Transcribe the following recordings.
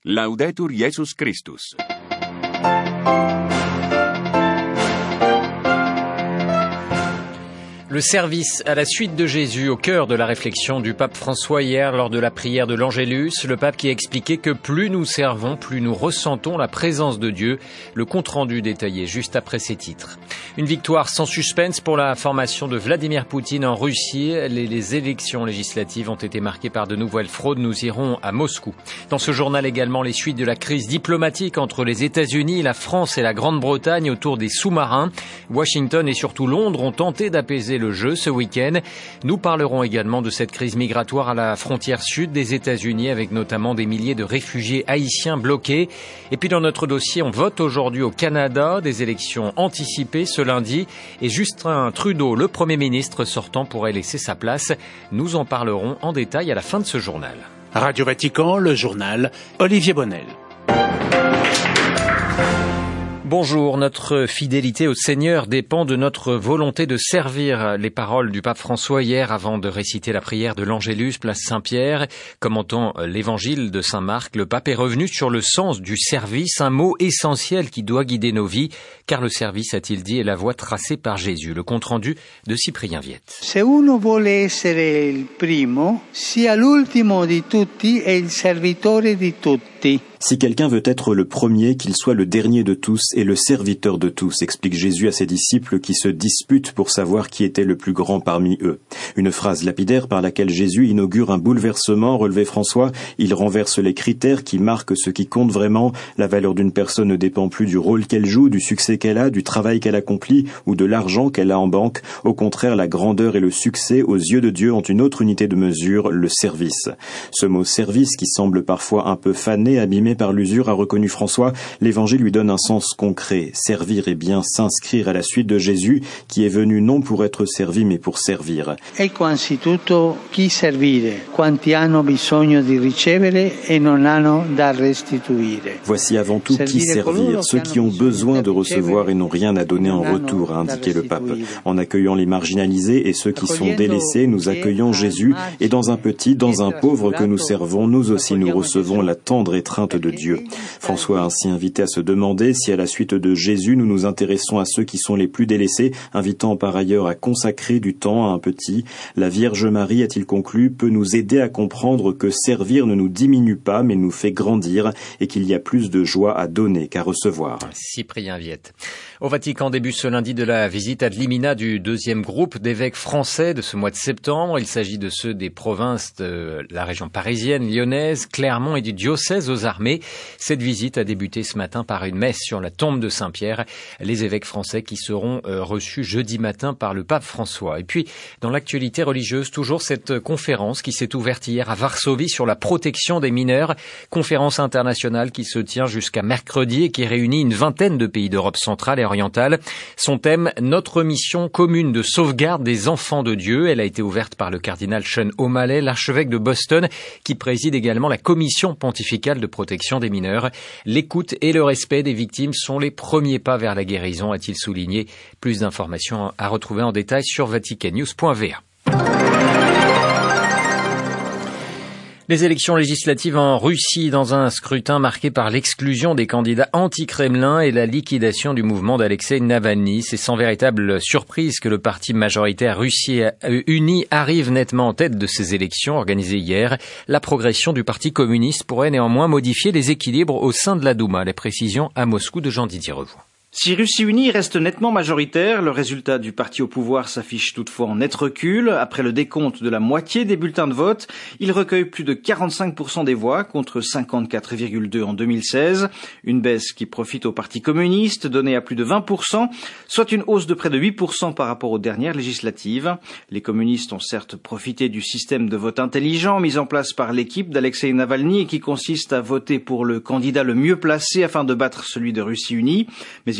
Laudetur Jesus Christus. Le service à la suite de Jésus au cœur de la réflexion du pape François hier lors de la prière de l'Angélus. Le pape qui a expliqué que plus nous servons, plus nous ressentons la présence de Dieu. Le compte-rendu détaillé juste après ces titres. Une victoire sans suspense pour la formation de Vladimir Poutine en Russie. Les élections législatives ont été marquées par de nouvelles fraudes. Nous irons à Moscou. Dans ce journal également, les suites de la crise diplomatique entre les États-Unis, la France et la Grande-Bretagne autour des sous-marins. Washington et surtout Londres ont tenté d'apaiser le jeu ce week-end. Nous parlerons également de cette crise migratoire à la frontière sud des États-Unis avec notamment des milliers de réfugiés haïtiens bloqués. Et puis dans notre dossier, on vote aujourd'hui au Canada, des élections anticipées ce lundi et Justin Trudeau, le Premier ministre sortant, pourrait laisser sa place. Nous en parlerons en détail à la fin de ce journal. Radio Vatican, le journal, Olivier Bonnel. Bonjour, notre fidélité au Seigneur dépend de notre volonté de servir. Les paroles du pape François hier avant de réciter la prière de l'Angélus, place Saint-Pierre. Commentant l'évangile de Saint Marc, le pape est revenu sur le sens du service, un mot essentiel qui doit guider nos vies, car le service, a-t-il dit, est la voie tracée par Jésus. Le compte-rendu de Cyprien Viette. Se uno vuole essere il primo, sia l'ultimo di tutti e il servitore di tutti. Si quelqu'un veut être le premier, qu'il soit le dernier de tous et le serviteur de tous, explique Jésus à ses disciples qui se disputent pour savoir qui était le plus grand parmi eux. Une phrase lapidaire par laquelle Jésus inaugure un bouleversement, relevait François. Il renverse les critères qui marquent ce qui compte vraiment. La valeur d'une personne ne dépend plus du rôle qu'elle joue, du succès qu'elle a, du travail qu'elle accomplit ou de l'argent qu'elle a en banque. Au contraire, la grandeur et le succès, aux yeux de Dieu, ont une autre unité de mesure, le service. Ce mot service, qui semble parfois un peu fané, abîmé par l'usure, a reconnu François, l'évangile lui donne un sens concret. Servir et bien s'inscrire à la suite de Jésus, qui est venu non pour être servi, mais pour servir. Ecco anzitutto chi servire, quanti hanno bisogno di ricevere e non hanno da restituire. Voici avant tout qui servir, ceux qui ont besoin de recevoir et n'ont rien à donner en retour, a indiqué le pape. En accueillant les marginalisés et ceux qui sont délaissés, nous accueillons Jésus, et dans un petit, dans un pauvre que nous servons, nous aussi nous recevons la tendre étreinte de Dieu. François a ainsi invité à se demander si à la suite de Jésus nous nous intéressons à ceux qui sont les plus délaissés, invitant par ailleurs à consacrer du temps à un petit. La Vierge Marie, a-t-il conclu, peut nous aider à comprendre que servir ne nous diminue pas mais nous fait grandir et qu'il y a plus de joie à donner qu'à recevoir. Cyprien Viette. Au Vatican débute ce lundi de la visite ad limina du deuxième groupe d'évêques français de ce mois de septembre. Il s'agit de ceux des provinces de la région parisienne, lyonnaise, Clermont et du diocèse aux armées. Cette visite a débuté ce matin par une messe sur la tombe de Saint-Pierre. Les évêques français qui seront reçus jeudi matin par le pape François. Et puis, dans l'actualité religieuse, toujours cette conférence qui s'est ouverte hier à Varsovie sur la protection des mineurs. Conférence internationale qui se tient jusqu'à mercredi et qui réunit une vingtaine de pays d'Europe centrale et orientale. Son thème, notre mission commune de sauvegarde des enfants de Dieu. Elle a été ouverte par le cardinal Sean O'Malley, l'archevêque de Boston, qui préside également la commission pontificale de protection des mineurs. L'écoute et le respect des victimes sont les premiers pas vers la guérison, a-t-il souligné. Plus d'informations à retrouver en détail sur vaticannews.va. Les élections législatives en Russie dans un scrutin marqué par l'exclusion des candidats anti-Kremlin et la liquidation du mouvement d'Alexeï Navalny. C'est sans véritable surprise que le parti majoritaire Russie Unie arrive nettement en tête de ces élections organisées hier. La progression du parti communiste pourrait néanmoins modifier les équilibres au sein de la Douma. Les précisions à Moscou de Jean-Didier Revoix. Si Russie Unie reste nettement majoritaire, le résultat du parti au pouvoir s'affiche toutefois en net recul. Après le décompte de la moitié des bulletins de vote, il recueille plus de 45% des voix contre 54,2% en 2016. Une baisse qui profite au parti communiste, donné à plus de 20%, soit une hausse de près de 8% par rapport aux dernières législatives. Les communistes ont certes profité du système de vote intelligent mis en place par l'équipe d'Alexeï Navalny et qui consiste à voter pour le candidat le mieux placé afin de battre celui de Russie Unie, mais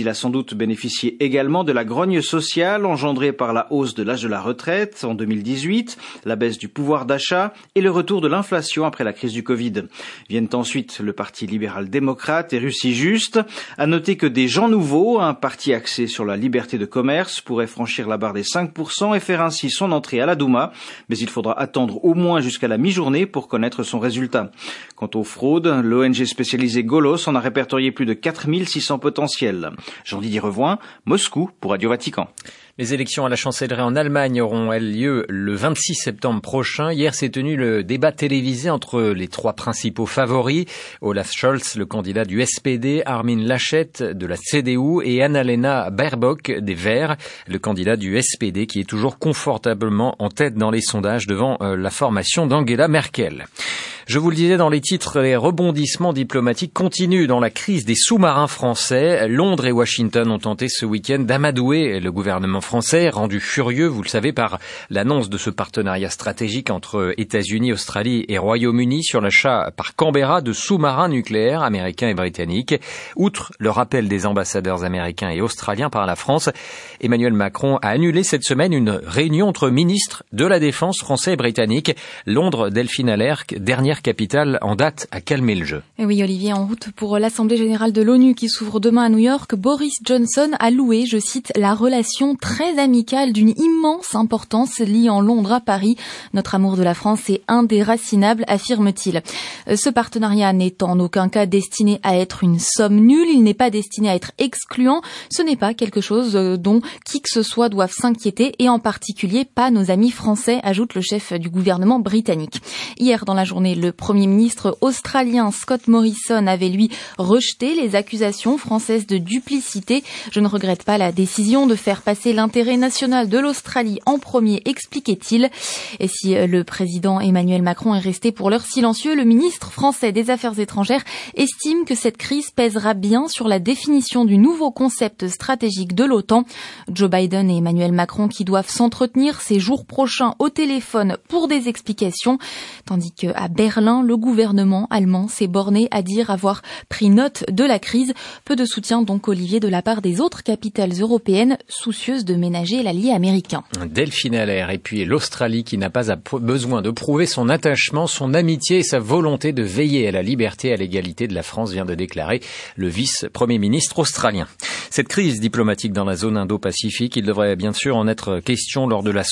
il a sans doute bénéficié également de la grogne sociale engendrée par la hausse de l'âge de la retraite en 2018, la baisse du pouvoir d'achat et le retour de l'inflation après la crise du Covid. Viennent ensuite le Parti libéral-démocrate et Russie Juste. À noter que des gens nouveaux, un parti axé sur la liberté de commerce, pourrait franchir la barre des 5% et faire ainsi son entrée à la Douma, mais il faudra attendre au moins jusqu'à la mi-journée pour connaître son résultat. Quant aux fraudes, l'ONG spécialisée Golos en a répertorié plus de 4600 potentiels. Jean-Didier Revoin, Moscou pour Radio Vatican. Les élections à la chancellerie en Allemagne auront lieu le 26 septembre prochain. Hier s'est tenu le débat télévisé entre les trois principaux favoris, Olaf Scholz, le candidat du SPD, Armin Laschet de la CDU et Annalena Baerbock des Verts, le candidat du SPD qui est toujours confortablement en tête dans les sondages devant la formation d'Angela Merkel. Je vous le disais dans les titres, les rebondissements diplomatiques continuent dans la crise des sous-marins français. Londres et Washington ont tenté ce week-end d'amadouer le gouvernement français, rendu furieux, vous le savez, par l'annonce de ce partenariat stratégique entre États-Unis, Australie et Royaume-Uni sur l'achat par Canberra de sous-marins nucléaires américains et britanniques. Outre le rappel des ambassadeurs américains et australiens par la France, Emmanuel Macron a annulé cette semaine une réunion entre ministres de la Défense français et britannique. Londres, Delphine Allerque, dernière capitale en date, a calmé le jeu. Et oui, Olivier, en route pour l'Assemblée générale de l'ONU qui s'ouvre demain à New York, Boris Johnson a loué, je cite, la relation très amicale d'une immense importance liant Londres à Paris. Notre amour de la France est indéracinable, affirme-t-il. Ce partenariat n'est en aucun cas destiné à être une somme nulle, il n'est pas destiné à être excluant, ce n'est pas quelque chose dont qui que ce soit doive s'inquiéter et en particulier pas nos amis français, ajoute le chef du gouvernement britannique. Hier, dans la journée, le Premier ministre australien Scott Morrison avait lui rejeté les accusations françaises de duplicité. Je ne regrette pas la décision de faire passer l'intérêt national de l'Australie en premier, expliquait-il. Et si le président Emmanuel Macron est resté pour l'heure silencieux, le ministre français des Affaires étrangères estime que cette crise pèsera bien sur la définition du nouveau concept stratégique de l'OTAN. Joe Biden et Emmanuel Macron qui doivent s'entretenir ces jours prochains au téléphone pour des explications, tandis qu'à Berlin, le gouvernement allemand s'est borné à dire avoir pris note de la crise. Peu de soutien donc, Olivier, de la part des autres capitales européennes soucieuses de ménager l'allié américain. Delphine Allaire, et puis l'Australie qui n'a pas besoin de prouver son attachement, son amitié et sa volonté de veiller à la liberté et à l'égalité de la France, vient de déclarer le vice-premier ministre australien. Cette crise diplomatique dans la zone Indo-Pacifique, il devrait bien sûr en être question lors de la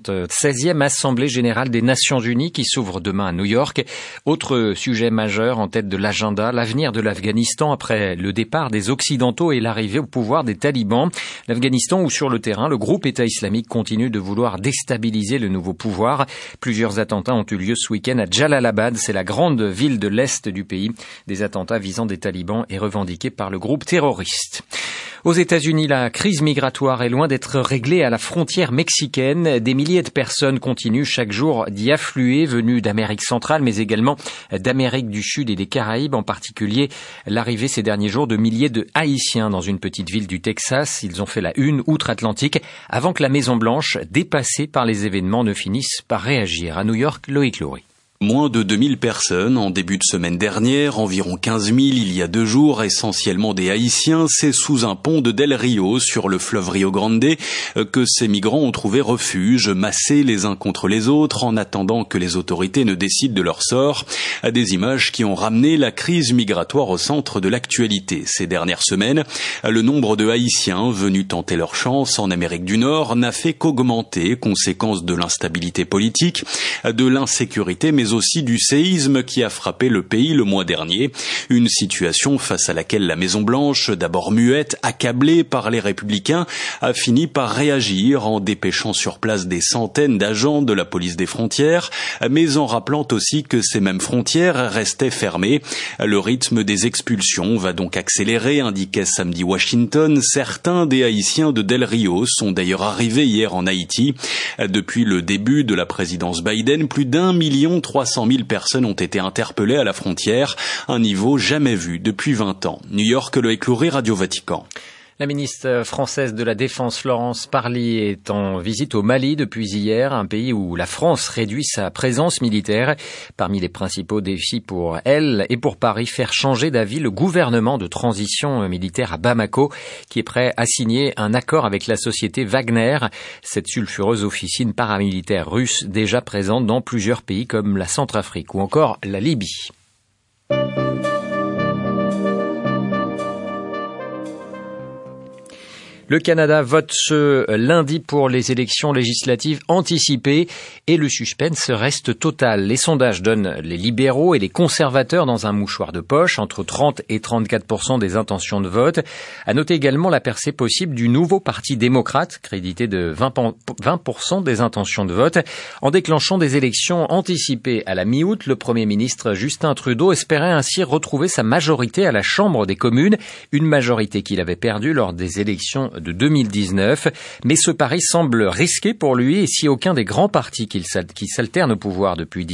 76e Assemblée générale des Nations Unies qui s'ouvre demain à New York. Autre sujet majeur en tête de l'agenda, l'avenir de l'Afghanistan après le départ des Occidentaux et l'arrivée au pouvoir des talibans. L'Afghanistan où sur le terrain, le groupe État islamique continue de vouloir déstabiliser le nouveau pouvoir. Plusieurs attentats ont eu lieu ce week-end à Jalalabad, c'est la grande ville de l'Est du pays. Des attentats visant des talibans et revendiqués par le groupe terroriste. Aux États-Unis, la crise migratoire est loin d'être réglée à la frontière mexicaine. Des milliers de personnes continuent chaque jour d'y affluer, venues d'Amérique centrale, mais également d'Amérique du Sud et des Caraïbes, en particulier l'arrivée ces derniers jours de milliers de Haïtiens dans une petite ville du Texas. Ils ont fait la une outre-Atlantique avant que la Maison-Blanche, dépassée par les événements, ne finisse par réagir. À New York, Loïc Loury. Moins de 2000 personnes en début de semaine dernière, environ 15 000 il y a 2 jours, essentiellement des Haïtiens. C'est sous un pont de Del Rio, sur le fleuve Rio Grande, que ces migrants ont trouvé refuge, massés les uns contre les autres, en attendant que les autorités ne décident de leur sort. Des images qui ont ramené la crise migratoire au centre de l'actualité. Ces dernières semaines, le nombre de Haïtiens venus tenter leur chance en Amérique du Nord n'a fait qu'augmenter, conséquence de l'instabilité politique, de l'insécurité, mais aussi du séisme qui a frappé le pays le mois dernier. Une situation face à laquelle la Maison-Blanche, d'abord muette, accablée par les républicains, a fini par réagir en dépêchant sur place des centaines d'agents de la police des frontières, mais en rappelant aussi que ces mêmes frontières restaient fermées. Le rythme des expulsions va donc accélérer, indiquait samedi Washington. Certains des Haïtiens de Del Rio sont d'ailleurs arrivés hier en Haïti. Depuis le début de la présidence Biden, plus d'1,3 million de personnes ont été interpellées à la frontière, un niveau jamais vu depuis 20 ans. New York, Loïc Loury, Radio Vatican. La ministre française de la Défense, Florence Parly, est en visite au Mali depuis hier, un pays où la France réduit sa présence militaire. Parmi les principaux défis pour elle et pour Paris, faire changer d'avis le gouvernement de transition militaire à Bamako, qui est prêt à signer un accord avec la société Wagner, cette sulfureuse officine paramilitaire russe déjà présente dans plusieurs pays comme la Centrafrique ou encore la Libye. Le Canada vote ce lundi pour les élections législatives anticipées et le suspense reste total. Les sondages donnent les libéraux et les conservateurs dans un mouchoir de poche, entre 30 et 34% des intentions de vote. À noter également la percée possible du nouveau parti démocrate, crédité de 20% des intentions de vote. En déclenchant des élections anticipées à la mi-août, le Premier ministre Justin Trudeau espérait ainsi retrouver sa majorité à la Chambre des communes, une majorité qu'il avait perdue lors des élections de 2019, mais ce pari semble risqué pour lui et si aucun des grands partis qui s'alternent au pouvoir depuis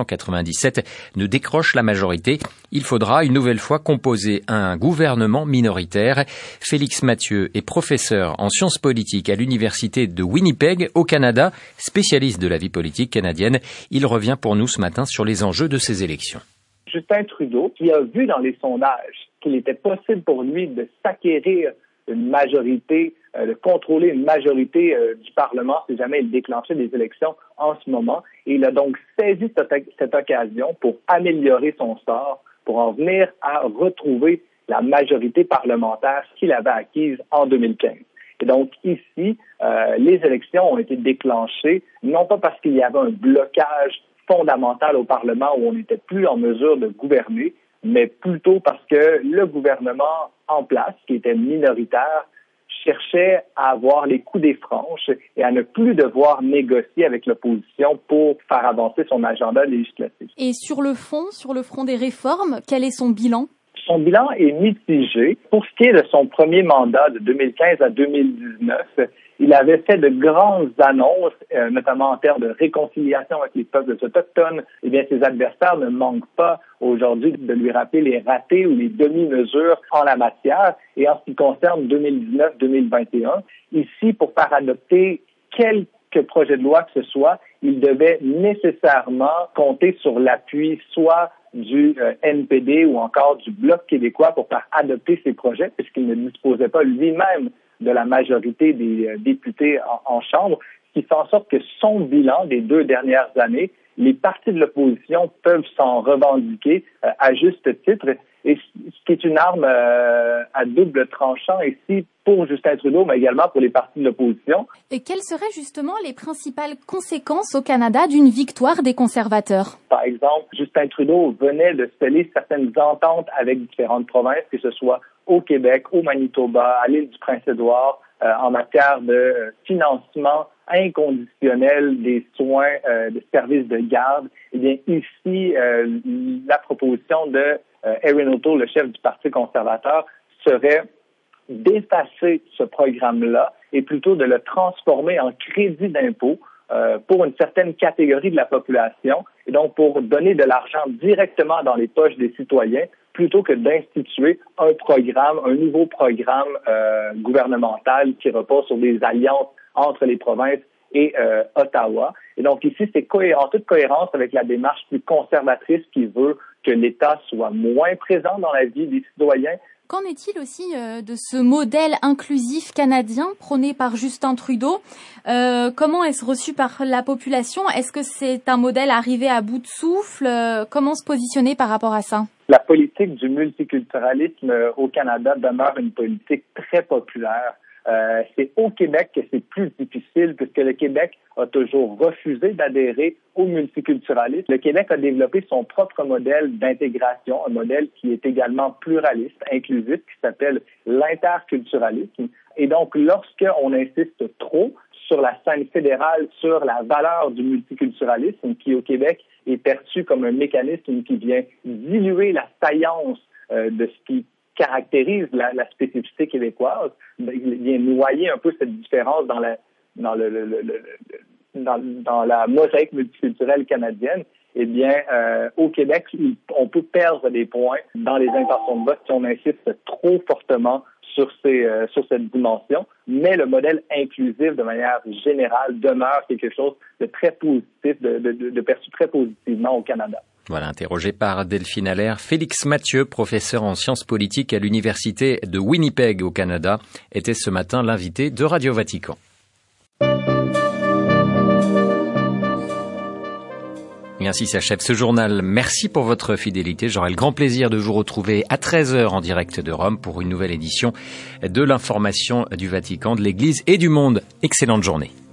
1897 ne décroche la majorité, il faudra une nouvelle fois composer un gouvernement minoritaire. Félix Mathieu est professeur en sciences politiques à l'université de Winnipeg au Canada, spécialiste de la vie politique canadienne. Il revient pour nous ce matin sur les enjeux de ces élections. Justin Trudeau, qui a vu dans les sondages qu'il était possible pour lui de s'acquérir une majorité, de contrôler une majorité du Parlement si jamais il déclenchait des élections en ce moment. Et il a donc saisi cette occasion pour améliorer son sort, pour en venir à retrouver la majorité parlementaire qu'il avait acquise en 2015. Et donc ici, les élections ont été déclenchées, non pas parce qu'il y avait un blocage fondamental au Parlement où on n'était plus en mesure de gouverner, mais plutôt parce que le gouvernement en place, qui était minoritaire, cherchait à avoir les coups des franches et à ne plus devoir négocier avec l'opposition pour faire avancer son agenda législatif. Et sur le front des réformes, quel est son bilan? Son bilan est mitigé. Pour ce qui est de son premier mandat de 2015 à 2019, il avait fait de grandes annonces, notamment en termes de réconciliation avec les peuples autochtones. Eh bien, ses adversaires ne manquent pas aujourd'hui de lui rappeler les ratés ou les demi-mesures en la matière. Et en ce qui concerne 2019-2021, ici, pour faire adopter quelque projet de loi que ce soit, il devait nécessairement compter sur l'appui soit du NPD ou encore du Bloc québécois pour faire adopter ces projets, puisqu'il ne disposait pas lui-même de la majorité des députés en Chambre, ce qui fait en sorte que son bilan des 2 dernières années, les partis de l'opposition peuvent s'en revendiquer à juste titre, et ce qui est une arme à double tranchant ici pour Justin Trudeau, mais également pour les partis de l'opposition. Et quelles seraient justement les principales conséquences au Canada d'une victoire des conservateurs? Par exemple, Justin Trudeau venait de sceller certaines ententes avec différentes provinces, que ce soit au Québec, au Manitoba, à l'île du Prince-Édouard, en matière de financement inconditionnel des soins, de services de garde. Eh bien, ici, la proposition de Erin O'Toole, le chef du Parti conservateur, serait d'effacer ce programme-là et plutôt de le transformer en crédit d'impôt pour une certaine catégorie de la population et donc pour donner de l'argent directement dans les poches des citoyens plutôt que d'instituer un nouveau programme gouvernemental qui repose sur des alliances entre les provinces et Ottawa. Et donc ici, c'est en toute cohérence avec la démarche plus conservatrice qui veut que l'État soit moins présent dans la vie des citoyens. Qu'en est-il aussi de ce modèle inclusif canadien prôné par Justin Trudeau? Comment est-ce reçu par la population? Est-ce que c'est un modèle arrivé à bout de souffle? Comment se positionner par rapport à ça? La politique du multiculturalisme au Canada demeure une politique très populaire. C'est au Québec que c'est plus difficile puisque le Québec a toujours refusé d'adhérer au multiculturalisme. Le Québec a développé son propre modèle d'intégration, un modèle qui est également pluraliste, inclusif, qui s'appelle l'interculturalisme. Et donc, lorsqu'on insiste trop sur la scène fédérale, sur la valeur du multiculturalisme, qui au Québec est perçu comme un mécanisme qui vient diluer la saillance de ce qui caractérise la spécificité québécoise, il vient noyer un peu cette différence dans la mosaïque multiculturelle canadienne. Eh bien, au Québec, on peut perdre des points dans les intentions de vote si on insiste trop fortement sur cette dimension, mais le modèle inclusif de manière générale demeure quelque chose de très positif, de perçu très positivement au Canada. Voilà, interrogé par Delphine Allaire, Félix Mathieu, professeur en sciences politiques à l'université de Winnipeg au Canada, était ce matin l'invité de Radio Vatican. Et ainsi s'achève ce journal. Merci pour votre fidélité. J'aurai le grand plaisir de vous retrouver à 13h en direct de Rome pour une nouvelle édition de l'information du Vatican, de l'Église et du monde. Excellente journée.